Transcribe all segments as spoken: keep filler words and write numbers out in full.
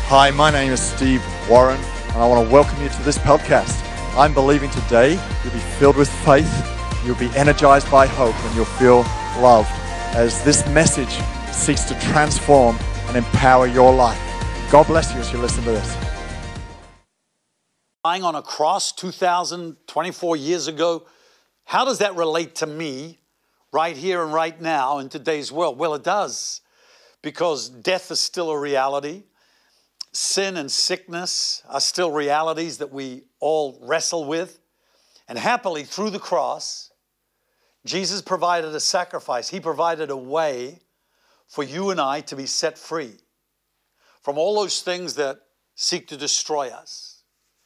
Hi, my name is Steve Warren, and I want to welcome you to this podcast. I'm believing today you'll be filled with faith, you'll be energized by hope, and you'll feel loved as this message seeks to transform and empower your life. God bless you as you listen to this. Dying on a cross two thousand twenty-four years ago, how does that relate to me right here and right now in today's world? Well, it does, because death is still a reality. Sin and sickness are still realities that we all wrestle with. And happily, through the cross, Jesus provided a sacrifice. He provided a way for you and I to be set free from all those things that seek to destroy us.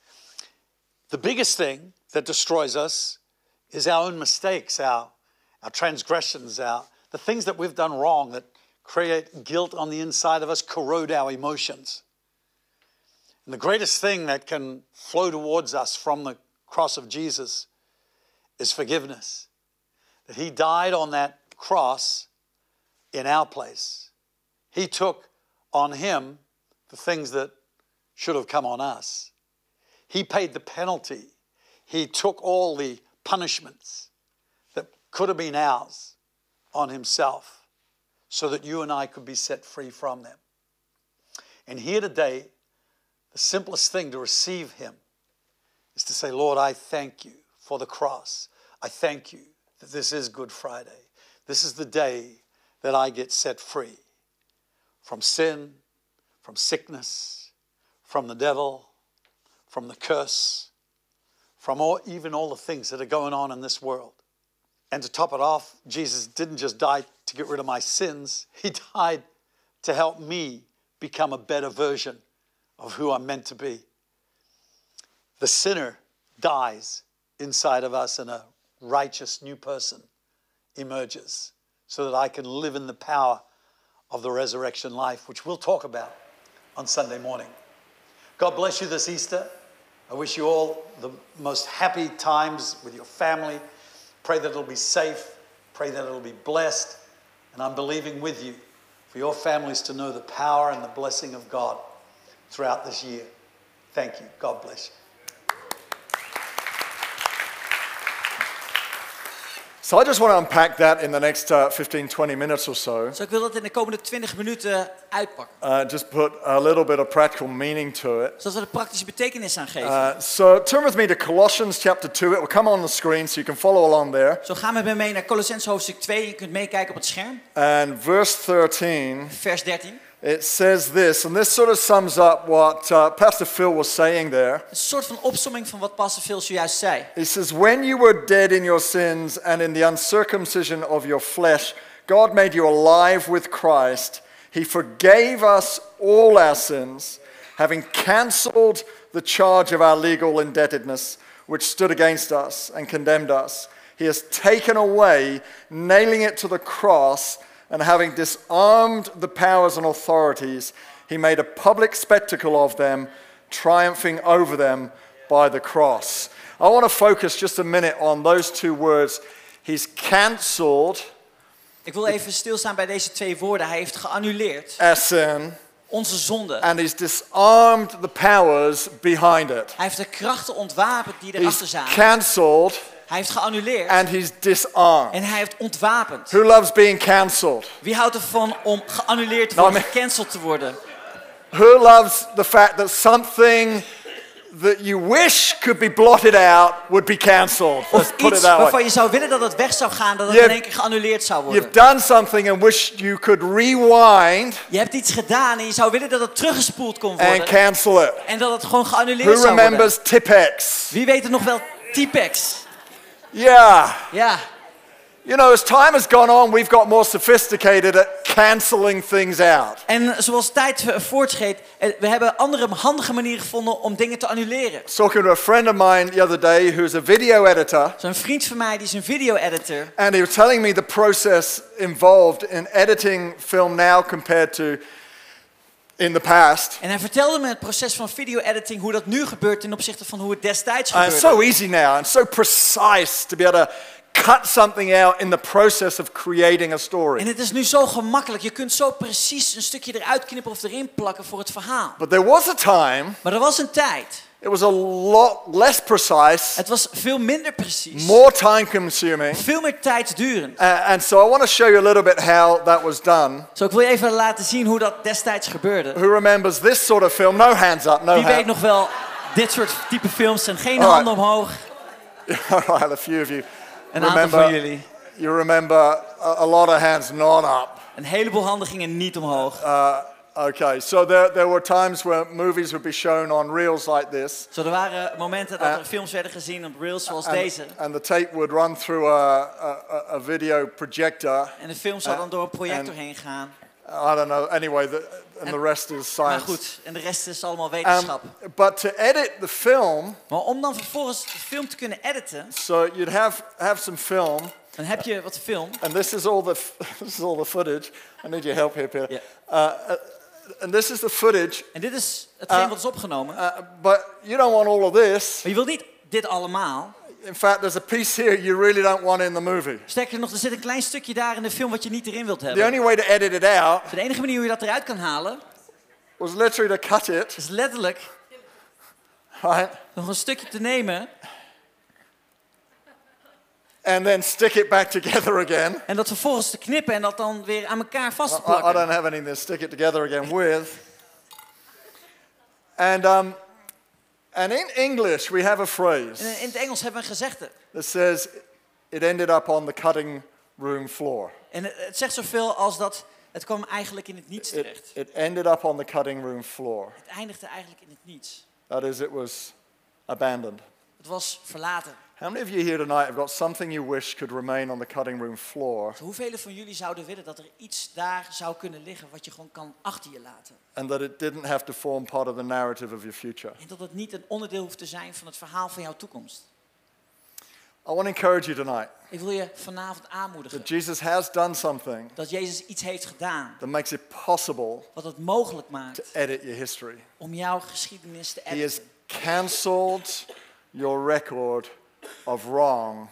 The biggest thing that destroys us is our own mistakes, our, our transgressions, our, the things that we've done wrong that create guilt on the inside of us, corrode our emotions. And the greatest thing that can flow towards us from the cross of Jesus is forgiveness. That he died on that cross in our place. He took on him the things that should have come on us. He paid the penalty. He took all the punishments that could have been ours on himself so that you and I could be set free from them. And here today, the simplest thing to receive him is to say, Lord, I thank you for the cross. I thank you that this is Good Friday. This is the day that I get set free from sin, from sickness, from the devil, from the curse, from all, even all the things that are going on in this world. And to top it off, Jesus didn't just die to get rid of my sins. He died to help me become a better version of who I'm meant to be. The sinner dies inside of us and a righteous new person emerges so that I can live in the power of the resurrection life, which we'll talk about on Sunday morning. God bless you this Easter. I wish you all the most happy times with your family. Pray that it'll be safe. Pray that it'll be blessed. And I'm believing with you for your families to know the power and the blessing of God throughout this year. Thank you. God bless you. So I just want to unpack that in the next uh, fifteen, twenty minutes or so. Dus ik wil dat in de komende twintig minuten uitpakken. Uh, just put a little bit of practical meaning to it. Zodat we er praktische betekenis aan geven. Uh, so turn with me to Colossians chapter two. It will come on the screen so you can follow along there. Zo gaan we met me mee naar Colossenzen hoofdstuk twee. Je kunt meekijken op het scherm. And verse thirteen. Vers dertien. It says this, and this sort of sums up what uh, Pastor Phil was saying there. Een soort van opsomming van wat Pastor Phil zojuist zei. He says, when you were dead in your sins and in the uncircumcision of your flesh, God made you alive with Christ. He forgave us all our sins, having cancelled the charge of our legal indebtedness, which stood against us and condemned us. He has taken away, nailing it to the cross, and having disarmed the powers and authorities, he made a public spectacle of them, triumphing over them by the cross. I want to focus just a minute on those two words. He's cancelled. Ik wil even stilstaan bij deze twee woorden. Hij heeft geannuleerd. Our sin. Onze zonde. And he's disarmed the powers behind it. Hij heeft de krachten ontwapend die erachter zaten. He's cancelled. Hij heeft geannuleerd. And he's disarmed. En hij heeft ontwapend. Who loves being cancelled? Wie houdt ervan om geannuleerd te No, worden, I mean, gecanceld te worden? Who loves the fact that something that you wish could be blotted out would be cancelled? Let's Of put it iets that waarvan way. je zou willen dat het weg zou gaan, dat het You've- in één keer geannuleerd zou worden. You've done something and wish you could rewind Je hebt iets gedaan en je zou willen dat het teruggespoeld kon and worden. cancel it. En dat het gewoon geannuleerd Who zou worden. remembers Tipex? Wie weet er nog wel T-Pex? Yeah. Ja. You know, as time has gone on, we've got more sophisticated at cancelling things out. En zoals tijd voortschreed, we hebben andere handige manieren gevonden om dingen te annuleren. I was talking to a friend of mine the other day who's a video editor. Zo'n vriend van mij die is een video-editor. And he was telling me the process involved in editing film now compared to in the past. En hij vertelde me het proces van video-editing, hoe dat nu gebeurt ten opzichte van hoe het destijds Uh, gebeurde. it's so easy now and so precise to be able to cut something out in the process of creating a En story. het is nu zo gemakkelijk. Je kunt zo precies een stukje eruit knippen of erin plakken voor het verhaal. But there was a time, Maar er was een tijd. it was a lot less precise, Het was veel minder precies. more time consuming. Veel meer tijdsdurend. Uh, and so I want to show you a little bit how that was done. Zo, ik wil je even laten zien hoe dat destijds gebeurde. Who remembers this sort of film? No hands up, no Wie weet hands. nog wel dit soort type films en geen Alright. handen omhoog. All right, a few of you Een aantal remember. van jullie. You remember a, a lot of hands not up. Een heleboel handen gingen niet omhoog. Uh, okay, so there, there were times where movies would be shown on reels like this. Zo, er waren momenten dat Uh, er films werden gezien op reels zoals And, deze. and the tape would run through a, a, a video projector. En de film zou dan door een projector and- heen gaan. I don't know. Anyway, the, and the rest is Maar science. goed, en de rest is allemaal Um, wetenschap. but to edit the film, Maar om dan vervolgens de film te kunnen editen, so you'd have have some film, dan heb je wat film. and this is all the f- this is all the footage. I need your help here, Pierre. Yeah. Uh, uh, and this is the footage. En dit is hetgeen Uh, wat is opgenomen. Uh, but you don't want all of this. Maar je wilt niet dit allemaal. In fact, there's a piece here you really don't want in the movie. Sterker nog, er zit een klein stukje daar in de film wat je niet erin wilt The hebben. only way to edit it out De enige manier hoe je dat eruit kan halen, was literally to cut it, is letterlijk right, nog een stukje te nemen and then stick it back together again. en dat vervolgens te knippen en dat dan weer aan elkaar vast te I, I don't plakken. have anything to stick it together again with. And um, and in English we have a En phrase in het Engels hebben we een gezegde. that says it ended up on the cutting room floor. En het, het zegt zoveel als dat het kwam eigenlijk in het niets It, terecht. it ended up on the cutting room floor. Het eindigde eigenlijk in het niets. That is, it was abandoned. Het was verlaten. How many of you here tonight have got something you wish could remain on the cutting room floor Hoeveel van jullie zouden willen dat er iets daar zou kunnen liggen wat je gewoon kan achter je laten? and that it didn't have to form part of the narrative of your future? En dat het niet een onderdeel hoeft te zijn van het verhaal van jouw toekomst. I want to encourage you tonight Ik wil je vanavond aanmoedigen that Jesus has done something dat Jezus iets heeft gedaan that makes it possible wat het mogelijk to maakt edit your history. om jouw geschiedenis te He has editen. cancelled your record of wrong.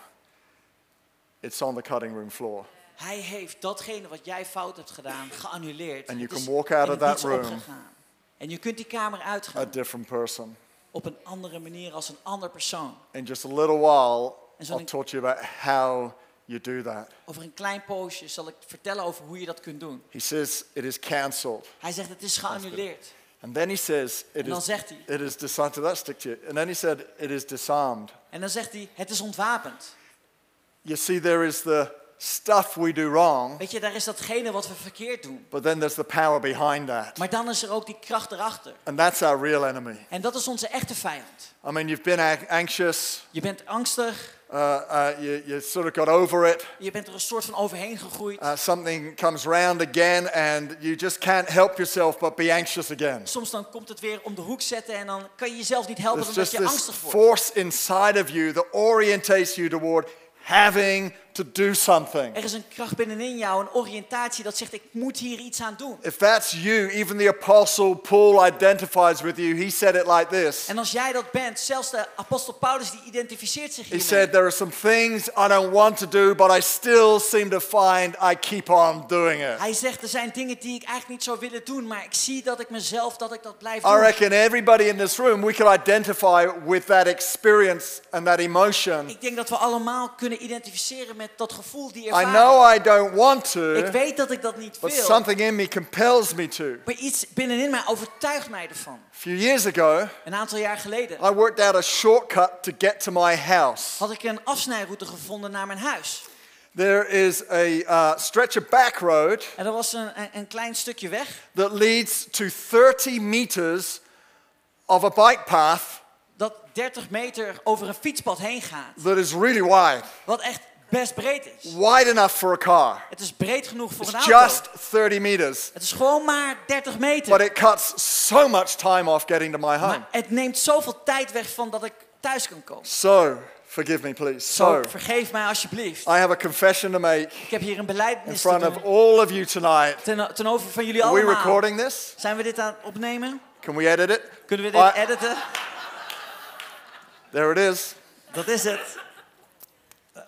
It's on the cutting room floor. Hij heeft datgene wat jij fout hebt gedaan geannuleerd. And you Het is can walk out in of het that niets room opgegaan. En je kunt die kamer A uitgaan different person. op een andere manier als een ander persoon. In just a little while, En zo I'll denk- talk to you about how you do that. Over een klein poosje zal ik vertellen over hoe je dat kunt doen. He says it is cancelled. Hij zegt het is geannuleerd. And then he says it En dan is, zegt hij, it is disarmed. That stick to you. And then he said it is disarmed. en dan zegt hij, het is ontwapend. You see, there is the stuff we do wrong, Weet je, daar is datgene wat we verkeerd doen. but then there's the power behind that. Maar dan is er ook die kracht erachter. And that's our real enemy. En dat is onze echte vijand. I mean, you've been a- anxious, Je bent angstig, uh, uh, you, you sort of got over it. je bent er een soort van overheen gegroeid. Uh, something comes round again, and you just can't help yourself but be anxious again. Soms dan komt het weer om de hoek zetten en dan kan je jezelf niet helpen There's omdat just je this angstig wordt. force inside of you that orientates you toward having to do something. Er is een kracht binnenin jou, een oriëntatie dat zegt ik moet hier iets aan doen. If that's you, even the apostle Paul identifies with you. He said it like this. En als jij dat bent, zelfs de apostel Paulus die identificeert zich He hiermee. said, there are some things I don't want to do, but I still seem to find I keep on doing it. Hij zegt er zijn dingen die ik eigenlijk niet zou willen doen, maar ik zie dat ik mezelf, dat ik dat blijf I doen. reckon everybody in this room, we could identify with that experience and that emotion. Ik denk dat we allemaal kunnen identificeren met dat gevoel, die I ervaring. know I don't want Ik to, weet dat ik dat niet but wil, something in me compels me to. maar iets binnenin mij overtuigt mij ervan. A few years ago, Een aantal jaar geleden I worked out a shortcut to get to my house. had ik een afsnijroute gevonden naar mijn huis. There is a uh, stretch of back road En er was een, een, een klein stukje weg that leads to thirty meters of a bike path dat dertig meter over een fietspad heen gaat. that is really wide. Wat echt best breed is. Wide enough for a car. Het is breed genoeg voor een It's auto. just thirty meters. Het is gewoon maar dertig meter. But it cuts so much time off getting to my home. Maar het neemt zoveel tijd weg van dat ik thuis kan komen. So, forgive me please. Zo, So, vergeef mij alsjeblieft. I have a confession to make Ik heb hier een in belijdenis te front of doen. all of you tonight. Ten, ten over van jullie Are we allemaal. recording this? Zijn we dit aan het opnemen? Can we edit it? Kunnen we dit I- editen? There it is. Dat is het.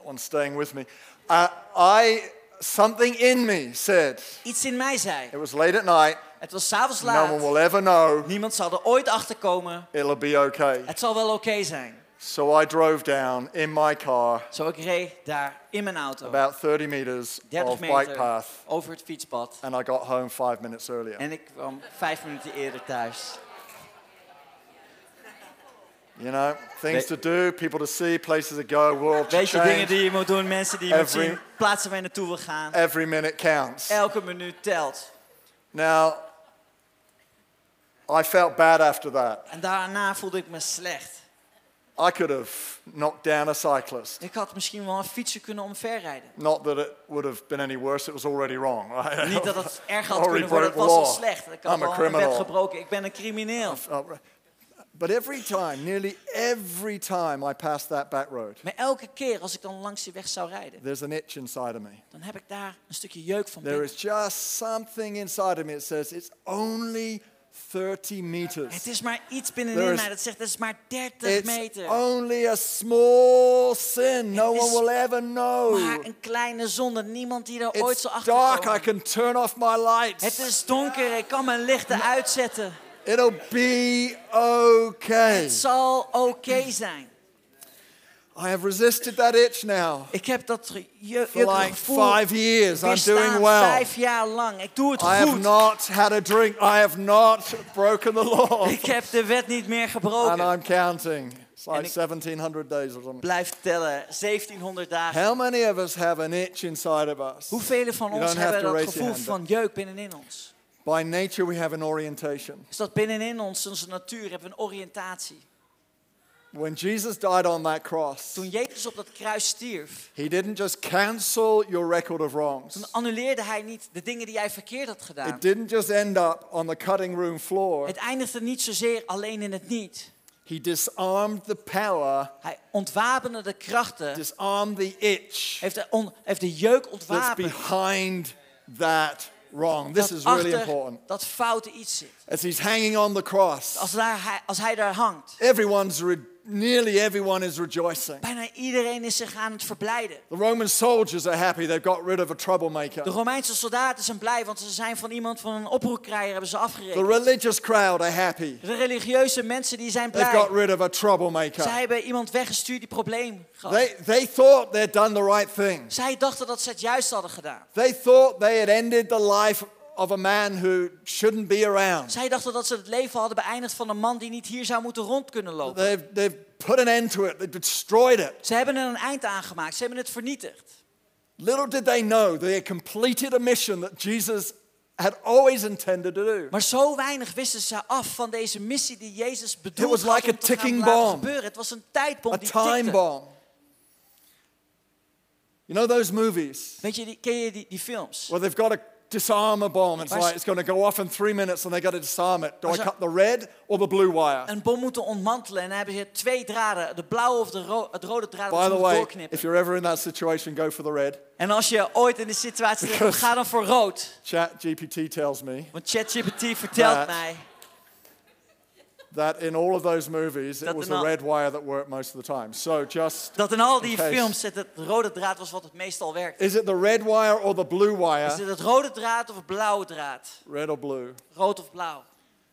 one staying with me. Uh, I, something in me said, Iets in mij zei. it was late at night, Het was 's avonds no one laat. will ever know, Niemand zal er ooit achter komen. it'll be okay. Het zal wel oké zijn. So I drove down in my car Zo ik reed daar in mijn auto. about thirty meters dertig of bike meter path, over het fietspad. and I got home five minutes earlier. En ik kwam vijf minuten eerder thuis. You know, things We- to do, people to see, places to go, world to Weet je, dingen die change. je moet doen, mensen die je moet Every- zien, plaatsen waar je naartoe wil gaan. Every minute counts. Elke minuut telt. Now, I felt bad after that. En daarna voelde ik me slecht. I could have knocked down a cyclist. Ik had misschien wel een fietser kunnen omverrijden. Not that it would have been any worse, it was already wrong. Right? Niet dat het erger had Already kunnen worden, het broke was the al law. slecht. Ik had I'm a al een wet criminal. gebroken, ik ben een crimineel. Uh, But every time, nearly every time I passed that back road, Maar elke keer als ik dan langs die weg zou rijden, there's an itch inside of me. dan heb ik daar een stukje jeuk van There binnen. is just something inside of me that says it's only thirty meters. Het is maar iets There binnenin is- mij dat zegt, het is maar dertig It's meter. only a small sin. No Het is one will ever know. Maar een kleine zonde, niemand die er ooit It's zal achter dark. I komen. can turn off my lights. Het is donker, ik kan mijn lichten uitzetten. It'll be okay. Het zal oké zijn. I have resisted that itch now Ik heb dat ge- je- for jeukige like gevoel five years. I'm doing weerstaan well. vijf jaar lang. Ik doe het I have goed. not had a drink. I have not broken the law. Ik heb de wet niet meer And gebroken. I'm counting. It's En like ik- seventeen hundred days or something. Blijf tellen, zeventienhonderd dagen. How many of us have an itch inside of us? Hoeveel van You ons don't have hebben to dat raise your gevoel hand. van jeuk binnenin ons? By nature we have an orientation. Is dat binnenin ons, onze natuur, hebben we een oriëntatie. When Jesus died on that cross, Toen Jezus op dat kruis stierf, he didn't just cancel your record of wrongs. toen annuleerde hij niet de dingen die jij verkeerd had gedaan. It didn't just end up on the cutting room floor. Het eindigde niet zozeer alleen in het niet. He disarmed the power, Hij ontwapende de krachten, disarmed the itch heeft de, on- heeft de jeuk that's ontwapend. behind that wrong. This Dat is really achter important. dat foute iets zit. As he's hanging on the cross, Als, daar, hij, als hij daar hangt, everyone's re- nearly everyone is rejoicing. bijna iedereen is zich aan het verblijden. The Roman soldiers are happy they've got rid of a troublemaker. De Romeinse soldaten zijn blij, want ze zijn van iemand van een oproerkrijer hebben ze The afgerekend. religious crowd are happy. De religieuze mensen die zijn They've got blij. rid of a troublemaker. Zij hebben iemand weggestuurd die probleem gaf. They, they thought they'd done the right thing. Zij dachten dat ze het juist hadden gedaan. They thought they had ended the life of a man who shouldn't be around. Zij dachten dat ze het leven hadden beëindigd van een man die niet hier zou moeten rond kunnen lopen. They've, they've put an end to it. They've destroyed it. Ze hebben er een eind aan gemaakt. Ze hebben het vernietigd. Little did they know they had completed a mission that Jesus had always intended to do. Maar zo weinig wisten ze af van deze missie die Jezus It bedoeld was had like om a te gaan ticking laten bomb. gebeuren. Het was een tijdbom A die time tikte. bomb. You know those movies Weet je, die, ken je die, die films? where they've got to disarm a bomb? It's Waar like ze- it's going to go off in three minutes and they got to disarm it. Do Waar I ze- cut the red or the blue wire? Een bom moeten ontmantelen en dan hebben ze twee draden. De blauwe of de ro- het rode draad dat By ze the moeten way, doorknippen. if you're ever in that situation, go for the red. En als je ooit in de situatie bent, ga dan voor rood. Chat G P T tells me Want ChatGPT vertelt Dat- mij that in all of those movies, it Dat was in the al- red wire that worked most of the time. So just, dat in al die in case. films het, het rode draad was wat het meestal werkte. is it the red wire or the blue Is wire? het het rode draad of het blauwe draad? Red or blue? Rood of blauw?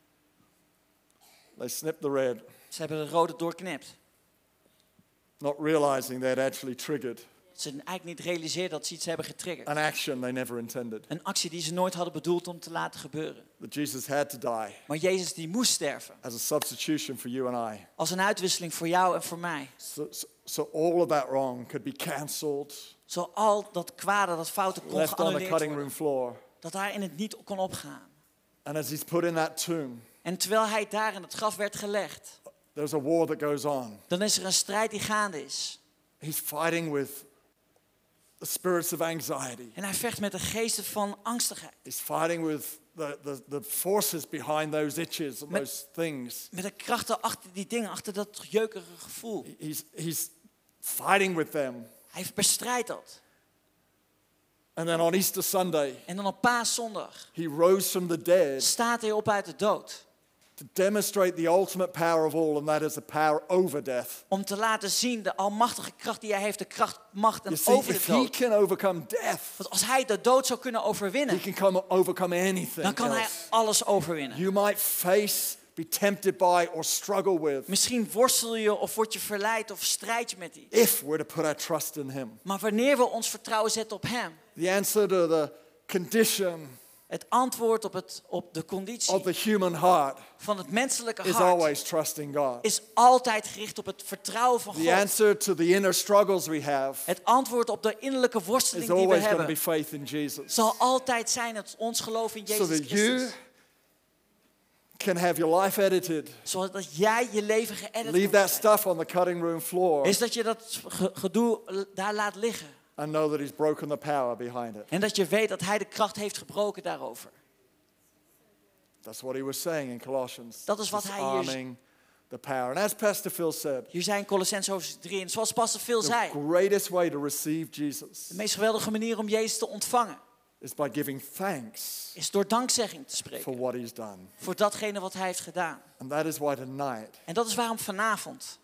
They snipped the red, Ze hebben de rode doorknipt. not realizing they had actually triggered Ze eigenlijk niet realiseerden dat ze iets hebben getriggerd. an action they never intended. Een actie die ze nooit hadden bedoeld om te laten gebeuren. That Jesus had to die Maar Jezus die moest sterven. as a substitution for you and I. Als een uitwisseling voor jou en voor mij. So, so, so all of that wrong could be cancelled, Zo al dat kwade, dat foute kon left on the geannuleerd cutting worden. room floor. Dat hij in het niet kon opgaan. And as he's put in that tomb, En terwijl hij daar in het graf werd gelegd. there's a war that goes on. Dan is er een strijd die gaande is. He's fighting with the spirits of anxiety. En hij vecht met de geesten van angstigheid. He's fighting with the, the, the forces behind those itches and Met- those things. Met de krachten achter die dingen, achter dat jeukige gevoel. He's, he's fighting with them. Hij bestrijdt dat. And then on Easter Sunday, En dan op paaszondag he rose from the dead staat hij op uit de dood. to demonstrate the ultimate power of all, and that is the power over death. Om te laten zien de almachtige kracht die hij heeft, de kracht, macht en You see, over de if he dood. can overcome death, Want als hij de dood zou kunnen he overwinnen, can come, overcome anything dan kan hij else. alles overwinnen. You might face, be tempted by, or struggle with, Misschien worstel je of word je verleid of strijd je met iets. if we're to put our trust in him. Maar wanneer we ons vertrouwen zetten op hem, The answer to the condition het antwoord op, het, op de conditie of the human heart van het menselijke is hart always trusting God. is altijd gericht op het vertrouwen van The God. answer to the inner struggles we have Het antwoord op de innerlijke is worsteling die we always going to be hebben faith in Jesus. zal altijd zijn het ons geloof in So Jezus that you Christus. can have your life edited. Zodat jij je leven geëdit Leave kan that krijgen. stuff on the cutting room floor Is dat je dat ge- gedoe daar laat liggen. and know that he's broken the power behind it. En dat je weet dat hij de kracht heeft gebroken daarover. That's what he was saying in Colossians. Dat is wat hij hier- Disarming the power. And as Pastor Phil said, Hier zijn Colossenzen hoofdstuk drie. En zoals Pastor Phil the zei, greatest way to receive Jesus de meest geweldige manier om Jezus te ontvangen is by giving thanks is door dankzegging te for spreken. what he's done. Voor datgene wat hij heeft gedaan. And that is why tonight, En dat is waarom vanavond,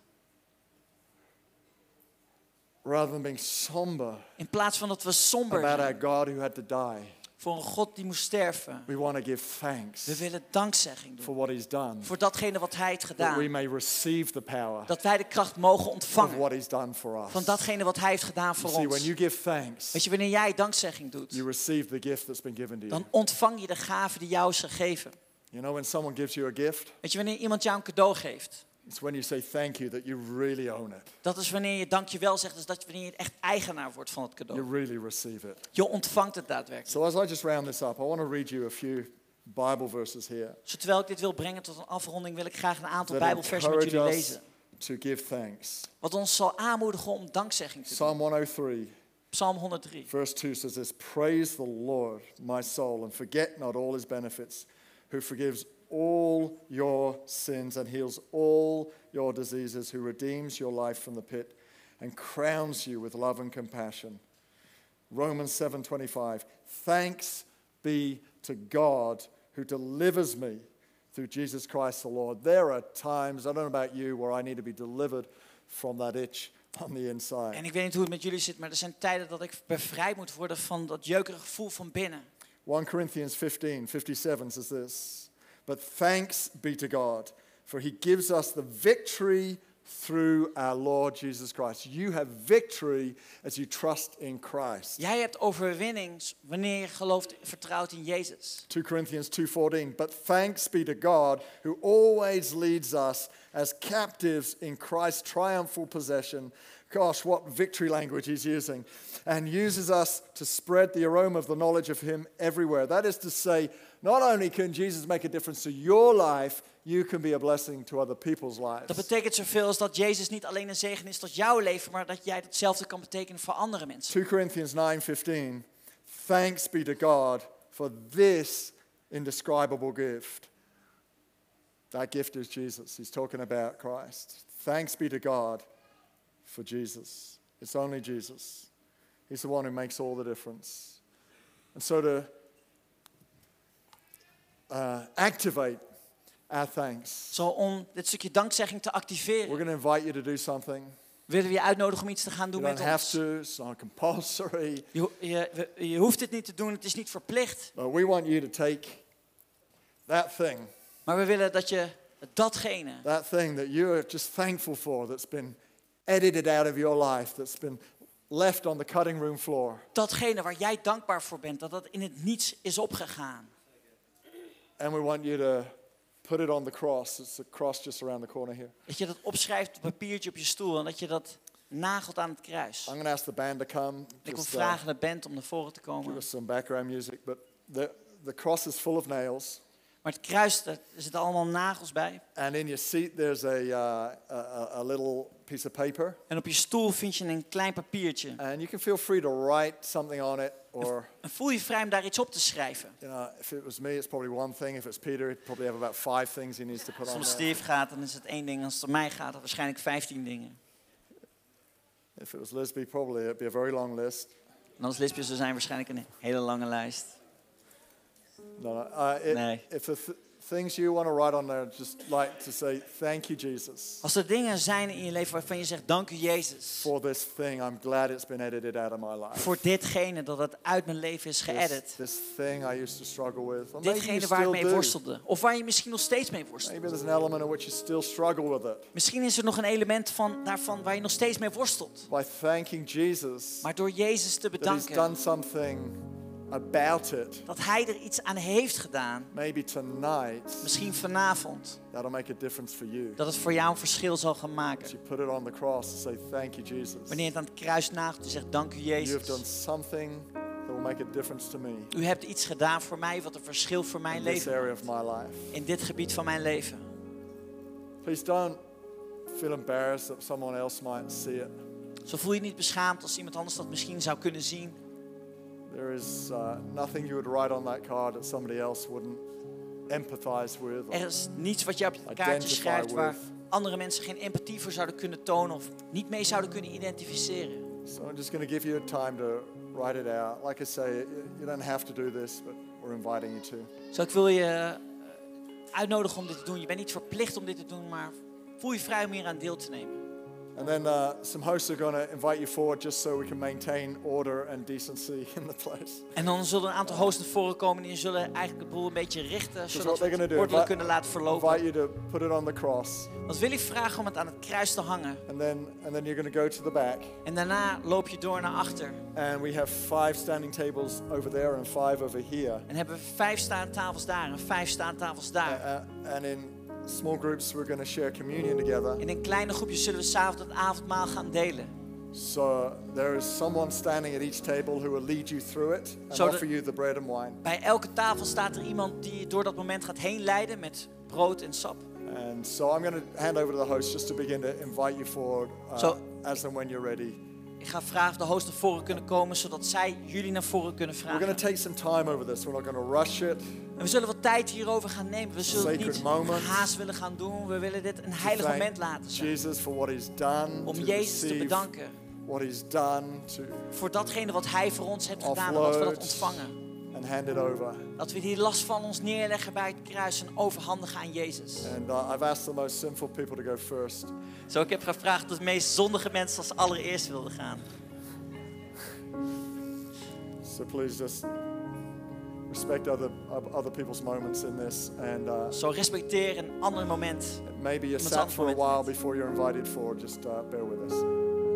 rather than being somber in plaats van dat we somber about our zijn God who had to die, voor een God die moest sterven, we want to give thanks we willen dankzegging for doen. what he's done. Voor datgene wat hij heeft That we gedaan. may receive the power Dat wij de kracht mogen of ontvangen what he's done for us. van datgene wat hij heeft gedaan voor You see, when ons. you give thanks, Weet je, wanneer jij dankzegging doet, you receive the gift that's been given to you. dan ontvang je de gave die jou is gegeven. You know, when someone gives you a gift, Weet je, wanneer iemand jou een cadeau geeft, it's when you say thank you that you really own it. dat is wanneer je dankjewel zegt, dus dat je wanneer je echt eigenaar wordt van het You cadeau. really receive it. Je ontvangt het daadwerkelijk. So as I just round this up, I want to read you a few Bible verses here Dus terwijl ik dit wil brengen tot een afronding, wil ik graag een aantal that Bijbelversen met encourage jullie us lezen. to give thanks. Wat ons zal aanmoedigen om dankzegging te doen. Psalm honderdthree, Psalm honderddrie. verse two says this, praise the Lord, my soul, and forget not all his benefits, who forgives all your sins and heals all your diseases, who redeems your life from the pit and crowns you with love and compassion. Romans seven twenty-five, thanks be to God who delivers me through Jesus Christ the Lord. There are times, I don't know about you, where I need to be delivered from that itch on the inside. En ik weet niet hoe het met jullie zit, maar er zijn tijden dat ik bevrijd moet worden van dat jeukerige gevoel van binnen. First Corinthians fifteen fifty-seven says this, but thanks be to God, for he gives us the victory through our Lord Jesus Christ. You have victory as you trust in Christ. Jij hebt overwinning wanneer je gelooft, vertrouwt in Jezus. Second Corinthians two fourteen, but thanks be to God who always leads us as captives in Christ's triumphal possession. Gosh, what victory language he's using. And uses us to spread the aroma of the knowledge of him everywhere. That is to say, not only can Jesus make a difference to your life, you can be a blessing to other people's lives. Dat betekent zoveel als dat Jezus niet alleen een zegen is tot jouw leven, maar dat jij hetzelfde kan betekenen voor andere mensen. Second Corinthians nine fifteen, thanks be to God for this indescribable gift. That gift is Jesus. He's talking about Christ. Thanks be to God for Jesus. It's only Jesus. He's the one who makes all the difference. And so to uh, activate our thanks, Zo om dit stukje dankzegging te we're activeren, going to invite you to do something. willen we je uitnodigen om iets te gaan doen You met don't have ons. to, it's not compulsory. Je, ho- je, we- je hoeft dit niet te doen, het is niet verplicht. But we want you to take that thing, Maar we willen dat je datgene, that thing that you're just thankful for, that's been edited out of your life, that's been left on the cutting room floor. datgene waar jij dankbaar voor bent, dat dat in het niets is opgegaan. And we want you to put it on the cross. It's the cross just around the corner here. Dat je dat opschrijft op een papiertje op je stoel en dat je dat nagelt aan het kruis. I'm going to ask the band to come. Ik wil Just uh, vragen de band om naar voren te give komen. us some background music. But the, the cross is full of nails. Maar het kruis, daar zitten allemaal nagels bij. And in your seat there's a, uh, a, a little piece of paper. En op je stoel vind je een klein papiertje. And you can feel free to write something on it. Or, En voel je vrij om daar iets op te schrijven. you know, if it was me, it's probably one thing. If it's Peter, he'd probably have about five things he needs to put Als on het om there. Steve gaat, dan is het één ding. Als het om mij gaat, dan waarschijnlijk vijftien dingen. If it was Lisby, probably it'd be a very long list. En als Lisbeth zou zijn, waarschijnlijk een hele lange lijst. No, no. Uh, it, Nee. If the th- things you want to write on there, just like to say, thank you, Jesus. Als er dingen zijn in je leven waarvan je zegt, dank u Jezus. For this thing, I'm glad it's been edited out of my life. Voor ditgene dat het uit mijn leven is geëdit. This, this thing I used to struggle with. Or maybe you Ditgene waar ik still mee do. worstelde. Of waar je misschien nog steeds mee worstelt. Maybe there's an element in which you still struggle with it. Misschien is er nog een element van, daarvan waar je nog steeds mee worstelt. By thanking Jesus, Maar door Jezus te that he's bedanken done something about it. dat hij er iets aan heeft gedaan. Maybe tonight, Misschien vanavond. that'll make a difference for you. Dat het voor jou een verschil zal gaan As maken. you put it on the cross and say, thank you, Jesus. Wanneer je het aan het kruis nagelt en zegt, dank u You have Jezus. done something that will make a difference to me U hebt iets gedaan voor mij wat een verschil voor mijn in this leven. area of my life. In dit gebied van mijn leven. Please don't feel embarrassed that someone else might see it. Zo voel je je niet beschaamd als iemand anders dat misschien zou kunnen zien. There is uh, nothing you would write on that card that somebody else wouldn't empathize with. or- Er is niets wat je op je kaartje Identify schrijft waar with. andere mensen geen empathie voor zouden kunnen tonen of niet mee zouden kunnen identificeren. So I'm just going to give you a time to write it out. Like I say, you you don't have to do this, but we're inviting you to. Zo, ik wil je eh, uitnodigen om dit te doen. Je bent niet verplicht om dit te doen, maar voel je vrij om hier aan deel te nemen. And then uh, some hosts are going to invite you forward just so we can maintain order and decency in the place. En dan zullen een aantal hosts naar voren komen en die zullen eigenlijk de boel een beetje richten, zodat what we they're gonna het do, ordelijk invite- kunnen laten verlopen. Invite you to put it on the cross. Want wil ik vragen om het aan het kruis te hangen. And then, and then you're going to go to the back. En daarna loop je door naar achter. And we have five standing tables over there and five over here. En hebben we vijf staantafels daar en vijf staantafels Uh, daar. uh, and in small groups, we're going to share communion together. In een kleine groepje zullen we s'avonds het avondmaal gaan delen. So there is someone standing at each table who will lead you through it and So the- offer you the bread and wine. Bij elke tafel staat er iemand die je door dat moment gaat heen leiden met brood en sap. And so I'm going to hand over to the host just to begin to invite you forward uh, So- as and when you're ready. Ik ga vragen of de hosts naar voren kunnen komen, zodat zij jullie naar voren kunnen We're going vragen. to take some time over this. We're not going to rush it. En we zullen wat tijd hierover gaan nemen. We zullen het Sacred niet moment. haast willen gaan doen. We willen dit een To heilig thank moment laten zijn. Jesus for what he's done. Om to Jezus te receive bedanken what he's done, to voor datgene wat hij voor ons heeft gedaan en dat we dat offload ontvangen. and hand it over. Dat we die last van ons neerleggen bij het kruis en overhandigen aan Jezus. And uh, I've asked the most sinful people to go first. Zo, ik heb gevraagd dat de meest zondige mensen als allereerst wilden gaan. So please just respect other other people's moments in this. And uh, Zo, respecteer een ander moment. maybe you Iemands sat for a antwoord. while before you're invited forward. Just uh, bear with us.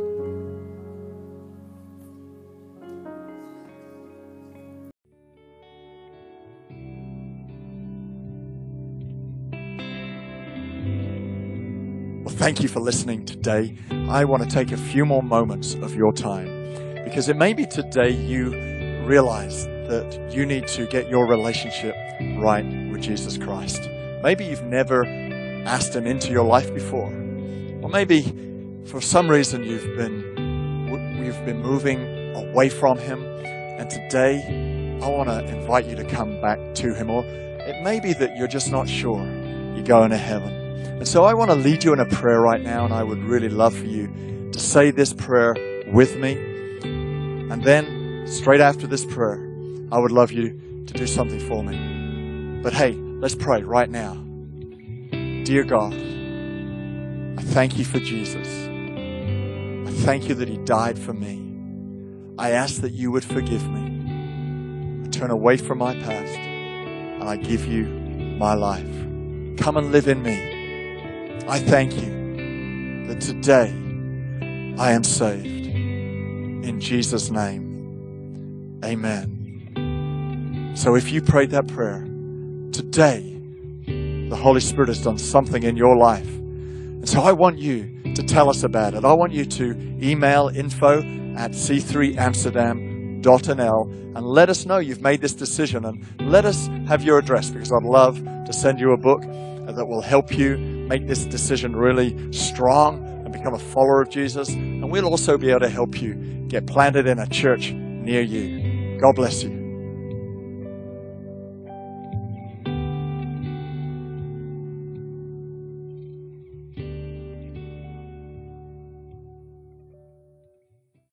Well, thank you for listening today. I want to take a few more moments of your time because it may be today you realize that you need to get your relationship right with Jesus Christ. Maybe you've never asked him into your life before. Or maybe for some reason you've been you've been moving away from him, and today I want to invite you to come back to him. Or it may be that you're just not sure you're going to heaven. And so I want to lead you in a prayer right now, and I would really love for you to say this prayer with me. And then, straight after this prayer, I would love you to do something for me. But hey, let's pray right now. Dear God, I thank you for Jesus. I thank you that he died for me. I ask that you would forgive me. I turn away from my past, and I give you my life. Come and live in me. I thank you that today I am saved. In Jesus' name, amen. So if you prayed that prayer, today the Holy Spirit has done something in your life. And so I want you to tell us about it. I want you to email info at c three amsterdam dot n l and let us know you've made this decision, and let us have your address, because I'd love to send you a book that will help you make this decision really strong and become a follower of Jesus. And we'll also be able to help you get planted in a church near you. God bless you.